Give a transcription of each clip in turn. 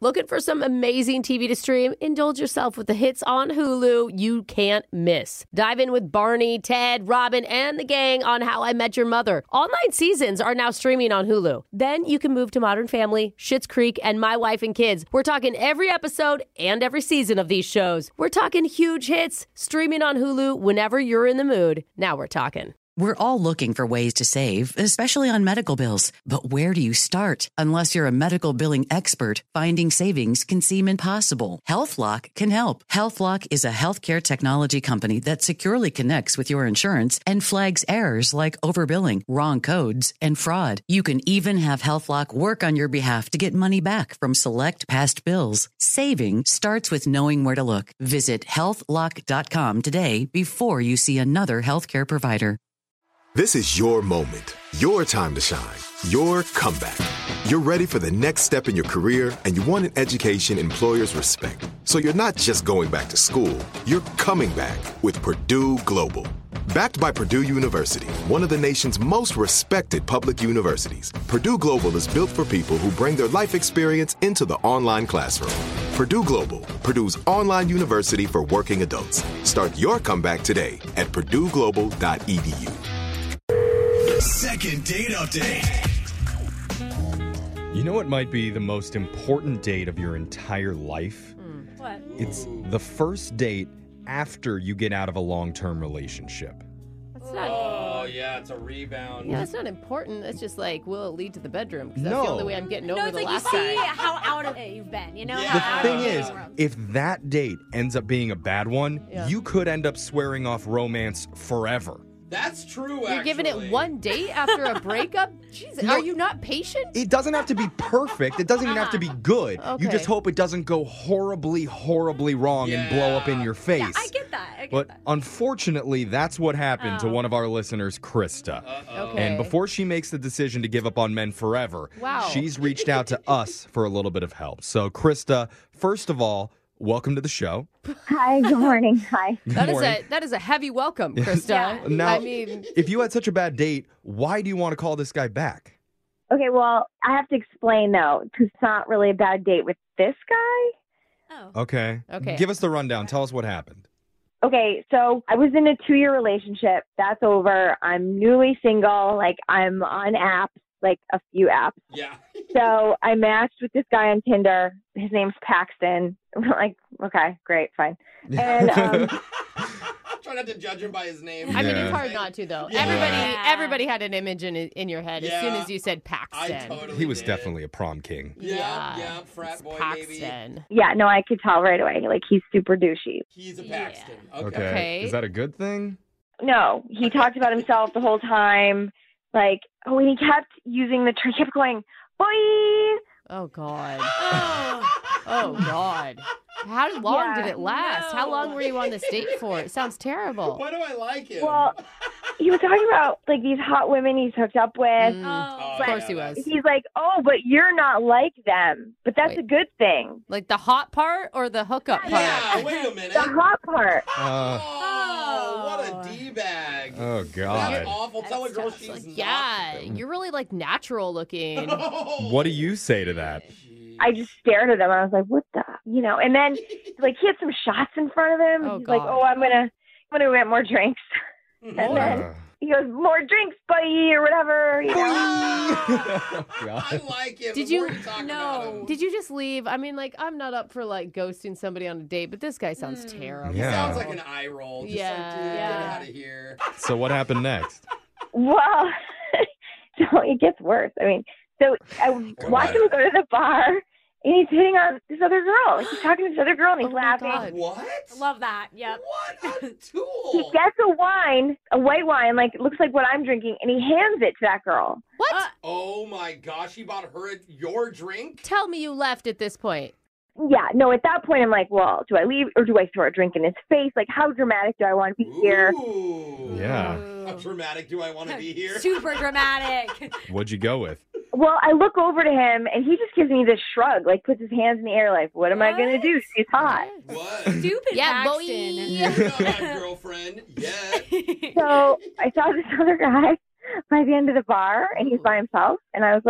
Looking for some amazing TV to stream? Indulge yourself with the hits on Hulu you can't miss. Dive in with Barney, Ted, Robin, and the gang on How I Met Your Mother. All 9 seasons are now streaming on Hulu. Then you can move to Modern Family, Schitt's Creek, and My Wife and Kids. We're talking every episode and every season of these shows. We're talking huge hits, streaming on Hulu whenever you're in the mood. Now we're talking. We're all looking for ways to save, especially on medical bills. But where do you start? Unless you're a medical billing expert, finding savings can seem impossible. HealthLock can help. HealthLock is a healthcare technology company that securely connects with your insurance and flags errors like overbilling, wrong codes, and fraud. You can even have HealthLock work on your behalf to get money back from select past bills. Saving starts with knowing where to look. Visit healthlock.com today before you see another healthcare provider. This is your moment, your time to shine, your comeback. You're ready for the next step in your career, and you want an education employers respect. So you're not just going back to school, you're coming back with Purdue Global. Backed by Purdue University, one of the nation's most respected public universities, Purdue Global is built for people who bring their life experience into the online classroom. Purdue Global, Purdue's online university for working adults. Start your comeback today at purdueglobal.edu. Second date update. You know what might be the most important date of your entire life? What? It's the first date after you get out of a long-term relationship. That's not, Oh, yeah, it's a rebound. yeah, that's not important. It's just like, will it lead to the bedroom? Because that's No. the only way I'm getting No, over it's the like you last see guy. how out of it you've been, you know? Yeah. The How thing out of is, the world. if that date ends up being a bad one, Yeah. you could end up swearing off romance forever. That's true, actually. You're giving it one date after a breakup? Jeez, No. are you not patient? It doesn't have to be perfect. It doesn't even have to be good. You Okay. just hope it doesn't go horribly, horribly wrong and blow up in your face. Yeah, I get that. I get But that. unfortunately, that's what happened to one of our listeners, Krista. Okay. And before she makes the decision to give up on men forever, Wow. she's reached out to us for a little bit of help. So, Krista, first of all, welcome to the show. Hi, good morning. Hi. That is morning. that is a heavy welcome, Krista. Yeah. Now, I mean, if you had such a bad date, why do you want to call this guy back? Okay, well, I have to explain though, 'cause it's not really a bad date with this guy. Oh. Okay. Okay. Give us the rundown. Tell us what happened. Okay, so I was in a 2-year relationship. That's over. I'm newly single. Like, I'm on apps, like a few apps. Yeah. So I matched with this guy on Tinder. His name's Paxton. I'm like, okay, great, fine. And Try not to judge him by his name. I mean, Yeah. it's hard not to though. Yeah. Everybody had an image in your head as soon Yeah. as you said I Paxton. totally He was did. definitely a prom king. Yeah, frat It's boy, baby. Paxton. yeah, no, I could tell right away. Like, he's super douchey. He's a Paxton. Okay. Okay. Is that a good thing? No, he talked about himself the whole time. Like, oh, and he kept using the term, he kept going, boy. Oh God. Oh. Oh God. How long Yeah. did it last? How long were you on this date for? It sounds terrible. Why do I like him? Well, he was talking about like these hot women he's hooked up with. Oh. Of course he was. He's like, oh, but you're not like them. But that's Wait. a good thing. Like the hot part or the hookup part? yeah, wait a minute. The hot part. Oh, what a D-bag. Oh, That's God. awful. Tell a girl sounds she's Like, not. yeah, you're really like natural looking. What do you say to that? I just stared at him. I was like, what the, you know? And then like he had some shots in front of him. Oh, He's like, God. oh, I'm gonna get more drinks. And then Uh, he goes, more drinks, buddy, or whatever. You know? oh, I God. like him. Did The you- more talk about him. Did you just leave? I mean, like, I'm not up for like ghosting somebody on a date, but this guy sounds Hmm. terrible. Yeah. Sounds like an eye roll. Just Yeah. like, dude, get Yeah. out of here. So what happened next? Well, so it gets worse. I mean, so I watched him go to the bar, and he's hitting on this other girl. Like, he's talking to this other girl, and he's Oh my laughing. God. What? Love that. Yep. What a He tool. gets a white wine, like it looks like what I'm drinking, and he hands it to that girl. What? Oh my gosh, he bought her your drink? Tell me you left at this point. Yeah, no, at that point, I'm like, well, do I leave or do I throw a drink in his face? Like, how dramatic do I want to be here? Ooh. Yeah. How dramatic do I want to be here? Super dramatic. What'd you go with? Well, I look over to him, and he just gives me this shrug, like puts his hands in the air, like, what am I going to What? do? She's hot. What? Stupid Yeah, boy. Paxton. You're not my girlfriend yet. So I saw this other guy by the end of the bar, and he's by himself, and I was like,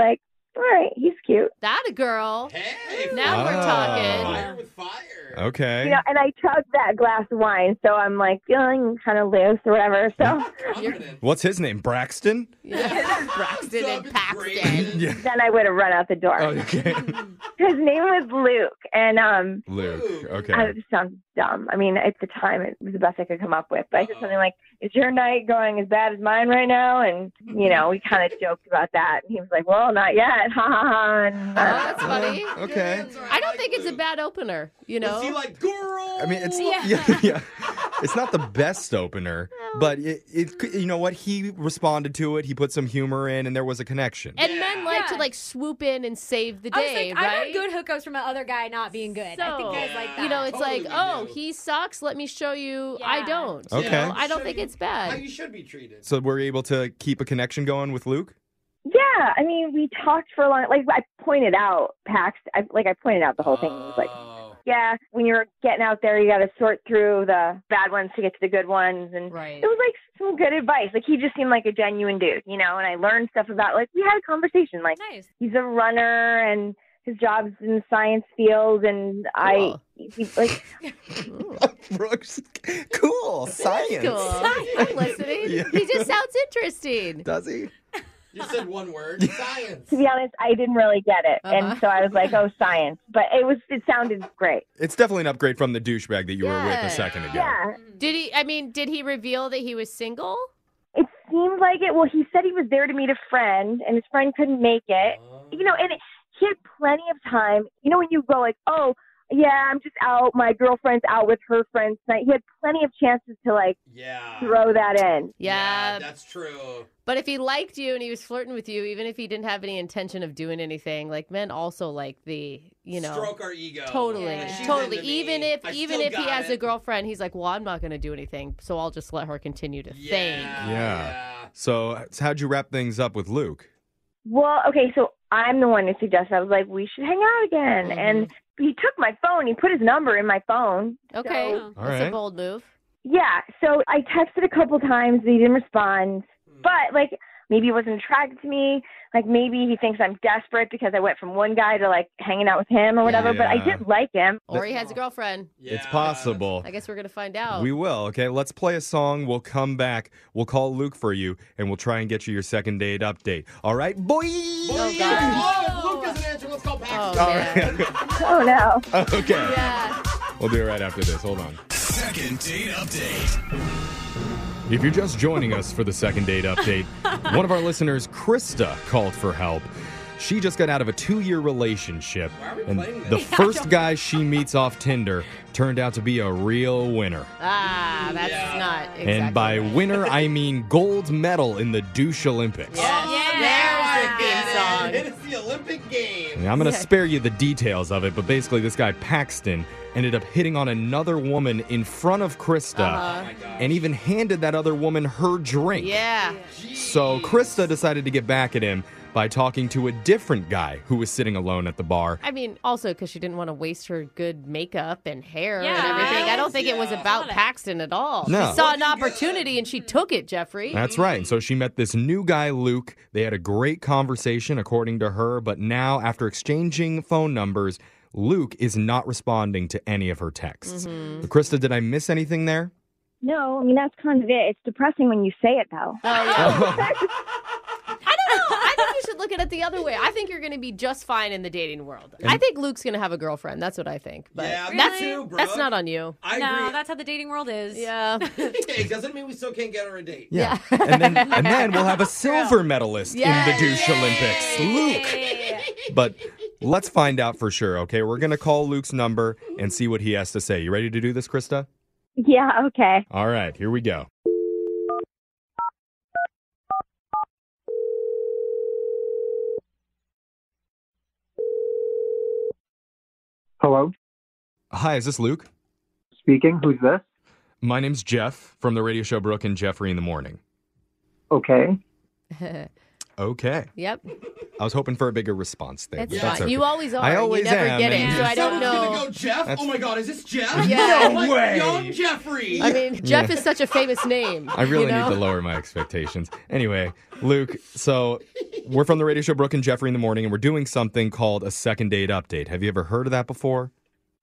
all right, he's cute. That a girl. Hey, Now we're talking. fire with fire. Okay. You know, and I chugged that glass of wine, so I'm like feeling kind of loose or whatever. So Confident. What's his name? Braxton? Yeah. Braxton and It's Paxton. great. Yeah. then I would have run out the door. Okay. His name was Luke, and Luke. Okay. it just sounds dumb. I mean, at the time, it was the best I could come up with. But I said something like, "Is your night going as bad as mine right now?" And you know, we kind of joked about that. And he was like, "Well, not yet." Ha ha ha. And, Oh, that's funny. Okay. I don't think it's a bad opener, you know? Was he like, girl? I mean, it's Yeah. yeah. It's not the best opener, but it you know what? He responded to it. He put some humor in, and there was a connection. And men like to Yeah. like swoop in and save the I was day, like, I've right? heard good hookups from another guy not being good. I think guys like that. You know, it's Totally like, we oh, do. he sucks. Let me show you. I Yeah. don't. You Okay. know? I don't Should think be- it's How bad. you should be treated. So we're able to keep a connection going with Luke? yeah, I mean, we talked for a long. Like I pointed out, I pointed out the whole thing. It was like, Oh. yeah, when you're getting out there, you got to sort through the bad ones to get to the good ones. And Right. it was like some good advice. Like he just seemed like a genuine dude, you know. And I learned stuff about like we had a conversation. Like Nice. he's a runner and his job's in the science field, and he's like Brooks, cool. Science. Cool. I'm listening. Yeah. He just sounds interesting. Does he? You said one word. Science. to be honest, I didn't really get it, Uh-huh. and so I was like, oh, science. But it sounded great. It's definitely an upgrade from the douchebag that you were with Yeah. a second ago. Yeah. Did he reveal that he was single? It seemed like it. Well, he said he was there to meet a friend, and his friend couldn't make it. You know, and he had plenty of time. You know, when you go like, oh, yeah, I'm just out. My girlfriend's out with her friends tonight. He had plenty of chances to like Yeah. throw that in. Yeah. That's true. But if he liked you and he was flirting with you, even if he didn't have any intention of doing anything, like men also like the, you know. Stroke our ego. Totally, Yeah. She's totally. into me. Even if I he still got has a it. girlfriend, he's like, well, I'm not going to do anything, so I'll just let her continue to think. Yeah. So how'd you wrap things up with Luke? Well, okay, so I'm the one who suggested. I was like, we should hang out again. Mhm. And he took my phone. He put his number in my phone. Okay, So, All that's a right. bold move. yeah. So I texted a couple times, but he didn't respond. But like, maybe he wasn't attracted to me. Like maybe he thinks I'm desperate because I went from one guy to like hanging out with him or whatever. But I Yeah. did like him. Or he has a girlfriend. It's possible. I guess we're going to find out. We will. Okay, let's play a song. We'll come back. We'll call Luke for you, and we'll try and get you your second date update. All right, boy? Oh, God. Oh, if Luke doesn't answer, let's call Oh, Paxton. man. Oh no. Okay. Yeah. We'll do it right after this. Hold on. Second date update. If you're just joining us for the second date update, one of our listeners, Krista, called for help. She just got out of a 2-year relationship, Why are we and playing this? the first guy she meets off Tinder turned out to be a real winner. Ah, that's Yeah. not exactly And by right. winner, I mean gold medal in the douche Olympics. Yes. There's the theme song. It is the Olympic Games. I'm going to spare you the details of it, but basically this guy, Paxton, ended up hitting on another woman in front of Krista Oh my gosh. and even handed that other woman her drink. Yeah. So Krista decided to get back at him by talking to a different guy who was sitting alone at the bar. I mean, also because she didn't want to waste her good makeup and hair and Yeah, everything. I don't think it was yeah. about Got it. Paxton at all. No. She saw an Looking good. opportunity and she took it, Jeffrey. That's right. And so she met this new guy, Luke. They had a great conversation, according to her. But now, after exchanging phone numbers, Luke is not responding to any of her texts. Krista, did I miss anything there? No, I mean that's kind of it. It's depressing when you say it though. Oh, yeah. I don't know. I think you should look at it the other way. I think you're going to be just fine in the dating world. I think Luke's going to have a girlfriend. That's what I think. But Yeah, me that's, too, bro. that's not on you. I No, agree. that's how the dating world is. Yeah. Hey, doesn't mean we still can't get her a date. Yeah. and then we'll have a silver medalist in the douche Olympics, Luke. But let's find out for sure, okay? We're going to call Luke's number and see what he has to say. You ready to do this, Krista? Yeah, okay. All right, here we go. Hello, Hi, is this Luke? speaking. Who's this? My name's Jeff from the radio show Brooke and Jeffrey in the Morning. Okay. Okay. Yep. I was hoping for a bigger response there. It's but fine. that's okay. You always are. I always you never am, get it, and- so I don't Someone's know. gonna go Jeff. That's- Oh my God, is this Jeff? Yeah. No No way. Young Jeffrey. I mean, Jeff is such a famous name. I really you know? need to lower my expectations. Anyway, Luke, so we're from the radio show Brooke and Jeffrey in the Morning, and we're doing something called a second date update. Have you ever heard of that before?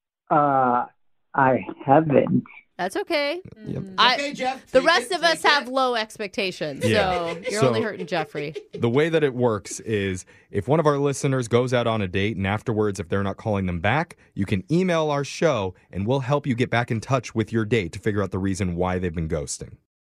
I haven't. That's okay. Yep. Okay, Jeff. The take rest it, of us take have it. low expectations, Yeah. so you're So- only hurting Jeffrey. The way that it works is if one of our listeners goes out on a date and afterwards, if they're not calling them back, you can email our show and we'll help you get back in touch with your date to figure out the reason why they've been ghosting.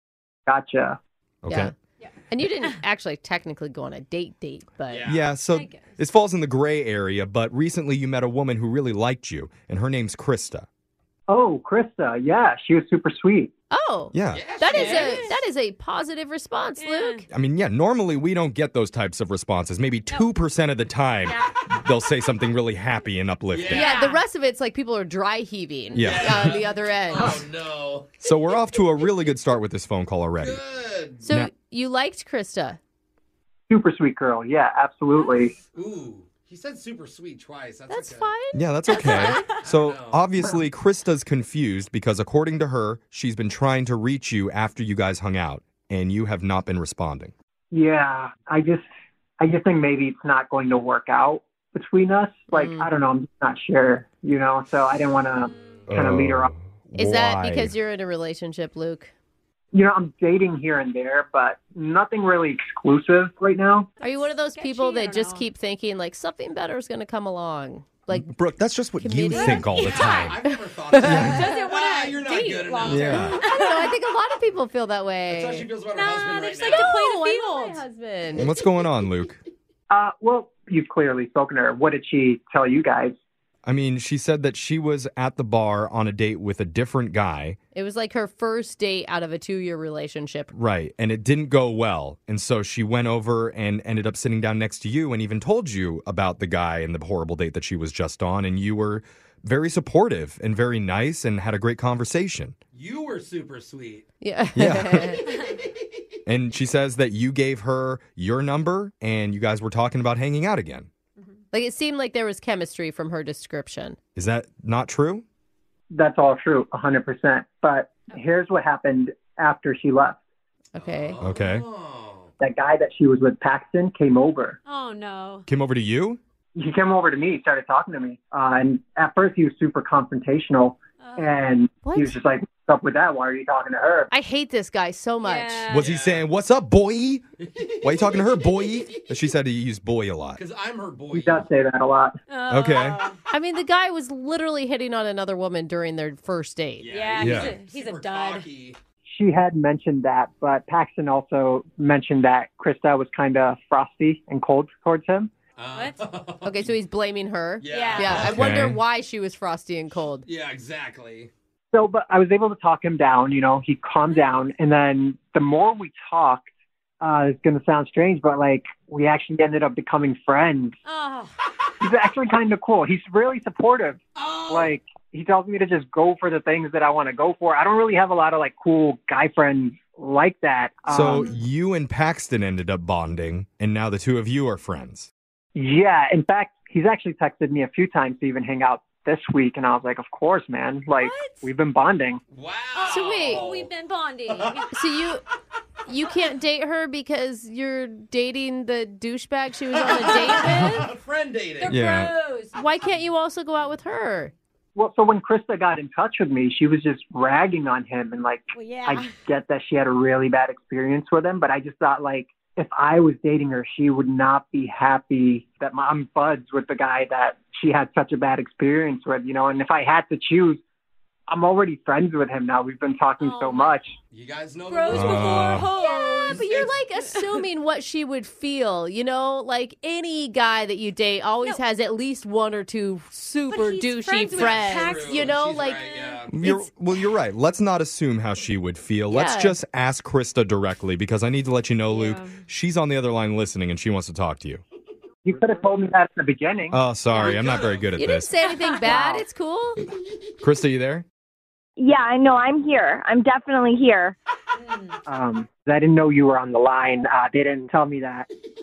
Gotcha. Okay? Yeah. And you didn't actually technically go on a date, but Yeah, so I guess. this falls in the gray area, but recently you met a woman who really liked you, and her name's Krista. Oh, Krista. Yeah, she was super sweet. oh, Yeah. that is Yes. that is a positive response, Luke. I mean, yeah, normally we don't get those types of responses. Maybe 2% of the time they'll say something really happy and uplifting. Yeah, the rest of it's like people are dry heaving Yeah. on the other end. Oh no. So we're off to a really good start with this phone call already. Good. So Now- you liked Krista. Super sweet girl. Yeah, absolutely. Ooh, he said super sweet twice. That's okay. fine. Yeah, that's okay. So No. obviously Krista's confused because according to her, she's been trying to reach you after you guys hung out and you have not been responding. Yeah, I just think maybe it's not going to work out between us. Like, I don't know, I'm just not sure, so I didn't want to kind of lead her off. Is that Why? because you're in a relationship, Luke? I'm dating here and there, but nothing really exclusive right now. Are you one of those people I that don't just know. keep thinking like something better is going to come along? Like, Brooke, that's just what you Committed? think all the time. I've never thought of that. Doesn't wanna You're not date good long enough. Yeah. I don't know. I think a lot of people feel that way. That's how she feels about her Nah, husband they right just now. like to play No, the I love field. my husband. And what's going on, Luke? Well, you've clearly spoken to her. What did she tell you guys? I mean, she said that she was at the bar on a date with a different guy. It was like her first date out of a 2-year relationship. Right. And it didn't go well. And so she went over and ended up sitting down next to you and even told you about the guy and the horrible date that she was just on. And you were very supportive and very nice and had a great conversation. You were super sweet. Yeah. Yeah. And she says that you gave her your number and you guys were talking about hanging out again. Like it seemed like there was chemistry from her description. Is that not true? That's all true, 100%. But here's what happened after she left. Okay. Okay. Oh. That guy that she was with, Paxton, came over. Oh no. Came over to you? He came over to me, started talking to me. And at first he was super confrontational. And What? he was just like, what's up with that? Why are you talking to her? I hate this guy so much. Yeah. Was he saying, "What's up, boy? Why are you talking to her, boy?" She said he used boy a lot. Because I'm her boy. He does say that a lot. Okay. I mean, the guy was literally hitting on another woman during their first date. Yeah, Yeah. he's a Super dud. cocky. She had mentioned that, but Paxton also mentioned that Krista was kind of frosty and cold towards him. What? Okay, so he's blaming her. Yeah. Yeah, I Okay. wonder why she was frosty and cold. Yeah, exactly. So, but I was able to talk him down, he calmed down. And then the more we talked, it's going to sound strange, but like we actually ended up becoming friends. Oh, He's actually kind of cool. He's really supportive. Oh. Like he tells me to just go for the things that I want to go for. I don't really have a lot of like cool guy friends like that. So you and Paxton ended up bonding, and now the two of you are friends. Yeah, in fact, he's actually texted me a few times to even hang out this week, and I was like, of course, man. Like, What? we've been bonding. Wow. So wait. Oh, we've been bonding. So you can't date her because you're dating the douchebag she was on a date with? Friend dating. They're Yeah. bros. Why can't you also go out with her? Well, so when Krista got in touch with me, she was just ragging on him, and like, Well, yeah. I get that she had a really bad experience with him, but I just thought, like, if I was dating her, she would not be happy that I'm buds with the guy that she had such a bad experience with, and if I had to choose, I'm already friends with him now. We've been talking so much. You guys know Bros the before rules. hoes. Yeah, but you're like assuming what she would feel, Like any guy that you date always has at least one or two super But he's douchey friends with friends. Paxton. True. She's Like right, yeah. You're right. Let's not assume how she would feel. Let's Yeah. just ask Krista directly because I need to let you know, Luke, she's on the other line listening and she wants to talk to you. You could have told me that at the beginning. Oh, sorry. I'm not very good at you didn't this. say anything bad. It's cool. Krista, you there? Yeah, I know. I'm here. I'm definitely here. I didn't know you were on the line. They didn't tell me that.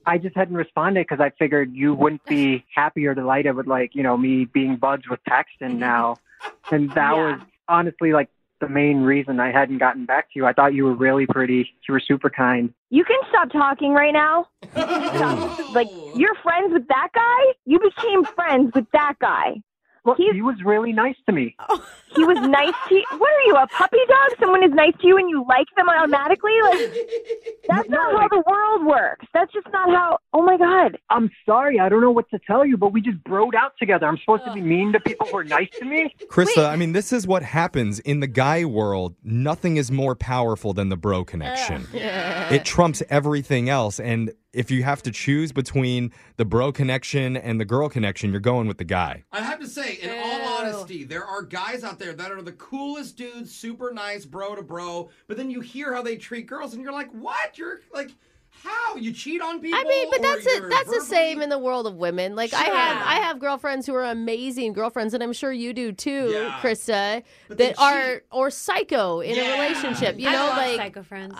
I just hadn't responded because I figured you wouldn't be happy or delighted with, like, you know, me being buds with Paxton now. And that was honestly, like, the main reason I hadn't gotten back to you. I thought you were really pretty. You were super kind. You can stop talking right now. Like, you're friends with that guy? You became friends with that guy. Well, he was really nice to me. He was nice to you? What are you, a puppy dog? Someone is nice to you and you like them automatically? Like, that's not how the world works. That's just not how, oh my God. I'm sorry. I don't know what to tell you, but we just broed out together. I'm supposed to be mean to people who are nice to me? Krista, I mean, this is what happens in the guy world. Nothing is more powerful than the bro connection. It trumps everything else. And if you have to choose between the bro connection and the girl connection, you're going with the guy. I have to say, in all honesty, there are guys out there that are the coolest dudes, super nice, bro to bro, but then you hear how they treat girls and you're like, what? You're like, how? You cheat on people? I mean, but that's the same in the world of women. Like, I have girlfriends who are amazing girlfriends, and I'm sure you do too, Krista, but that are or psycho in a relationship. You know, like psycho friends.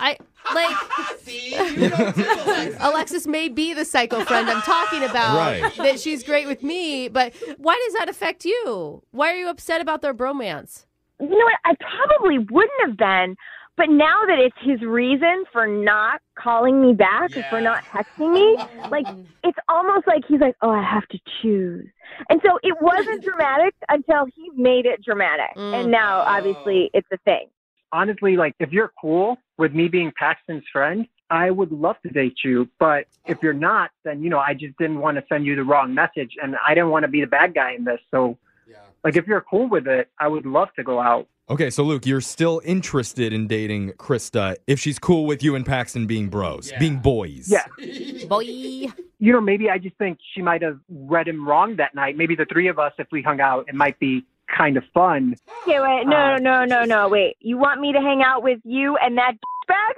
See, you don't do Alexis. Alexis may be the psycho friend I'm talking about. Right. That she's great with me, but why does that affect you? Why are you upset about their bromance? You know what? I probably wouldn't have been. But now that it's his reason for not calling me back or for not texting me, like, it's almost like he's like, oh, I have to choose. And so it wasn't dramatic until he made it dramatic. And now, obviously, it's a thing. Honestly, like, if you're cool with me being Paxton's friend, I would love to date you. But if you're not, then, you know, I just didn't want to send you the wrong message. And I didn't want to be the bad guy in this. So, like, if you're cool with it, I would love to go out. Okay, so Luke, you're still interested in dating Krista if she's cool with you and Paxton being bros, being boys. Yeah. Boy. You know, maybe I just think she might have read him wrong that night. Maybe the three of us, if we hung out, it might be kind of fun. Okay, wait, no, wait. You want me to hang out with you and that bag?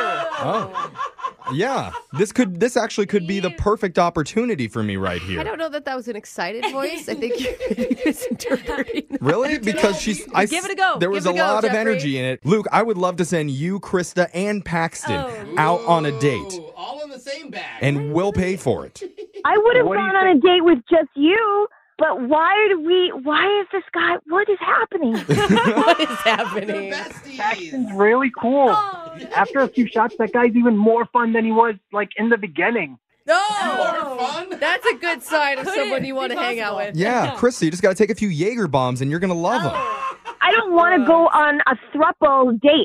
Oh. Yeah. This actually could be the perfect opportunity for me right here. I don't know that was an excited voice. I think you're misinterpreting. Really? Because give it a go. There was a lot of energy in it. Luke, I would love to send you, Krista, and Paxton out on a date. All in the same bag. And we'll pay for it. I would have gone on a date with just you. But why is this guy, what is happening? What is happening? Paxton's really cool. After a few shots, that guy's even more fun than he was, like, in the beginning. Oh, more fun? That's a good sign of someone you want to hang out with. Yeah, Krista, you just got to take a few Jaeger bombs and you're going to love him. I don't want to go on a throuple date.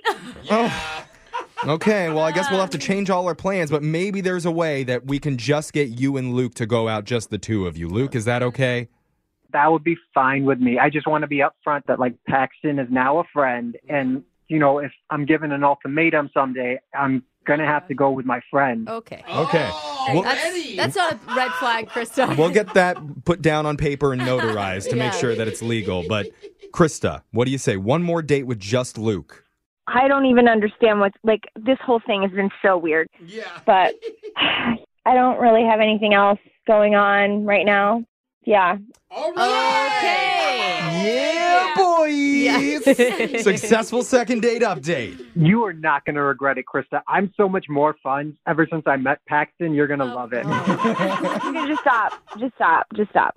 Okay, well, I guess we'll have to change all our plans, but maybe there's a way that we can just get you and Luke to go out, just the two of you. Luke, is that okay? That would be fine with me. I just want to be upfront that, like, Paxton is now a friend. And, you know, if I'm given an ultimatum someday, I'm going to have to go with my friend. Okay. Well, that's not a red flag, Krista. We'll get that put down on paper and notarized to make sure that it's legal. But, Krista, what do you say? One more date with just Luke. I don't even understand this whole thing has been so weird. Yeah. But I don't really have anything else going on right now. Yeah. All right. Okay. Yeah, boys. Successful second date update. You are not going to regret it, Krista. I'm so much more fun. Ever since I met Paxton, you're going to love it. Just stop.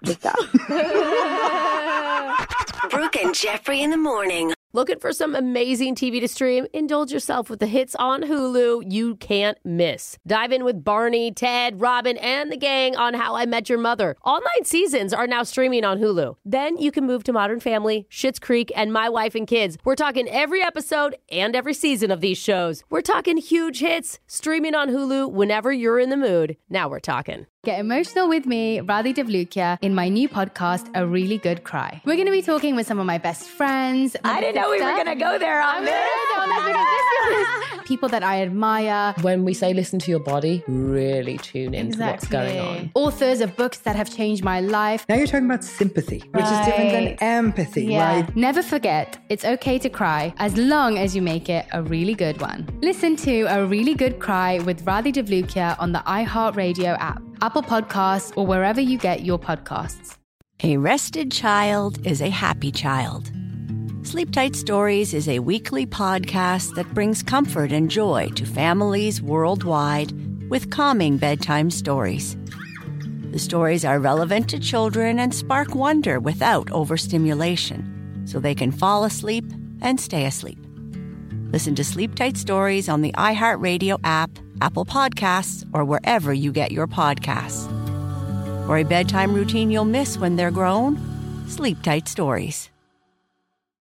Brooke and Jeffrey in the morning. Looking for some amazing TV to stream? Indulge yourself with the hits on Hulu you can't miss. Dive in with Barney, Ted, Robin, and the gang on How I Met Your Mother. All 9 seasons are now streaming on Hulu. Then you can move to Modern Family, Schitt's Creek, and My Wife and Kids. We're talking every episode and every season of these shows. We're talking huge hits, streaming on Hulu whenever you're in the mood. Now we're talking. Get emotional with me, Radhi Devlukia, in my new podcast, A Really Good Cry. We're going to be talking with some of my best friends. I didn't know we were going to go there on this. People that I admire. When we say listen to your body, really tune into what's going on. Authors of books that have changed my life. Now you're talking about sympathy, which is different than empathy, right? Never forget, it's okay to cry as long as you make it a really good one. Listen to A Really Good Cry with Radhi Devlukia on the iHeartRadio app, Apple Podcasts, or wherever you get your podcasts. A rested child is a happy child. Sleep Tight Stories is a weekly podcast that brings comfort and joy to families worldwide with calming bedtime stories. The stories are relevant to children and spark wonder without overstimulation, so they can fall asleep and stay asleep. Listen to Sleep Tight Stories on the iHeartRadio app, Apple Podcasts, or wherever you get your podcasts. For a bedtime routine you'll miss when they're grown, Sleep Tight Stories.